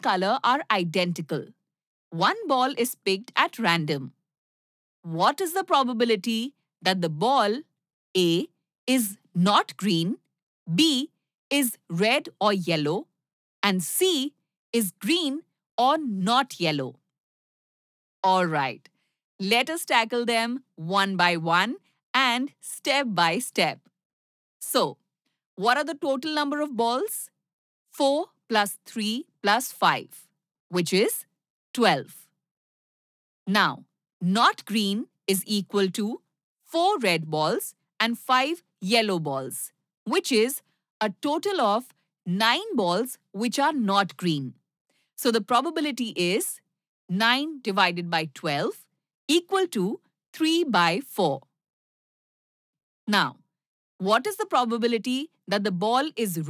color are identical. One ball is picked at random. What is the probability that the ball A is not green, B is red or yellow, and C is green or not yellow? All right, let us tackle them one by one and step by step. So, what are the total number of balls? 4 plus 3 plus 5, which is 12. Now, not green is equal to 4 red balls and 5 yellow balls, which is a total of 9 balls which are not green. So the probability is 9 divided by 12 equal to 3 by 4. Now, what is the probability that the ball is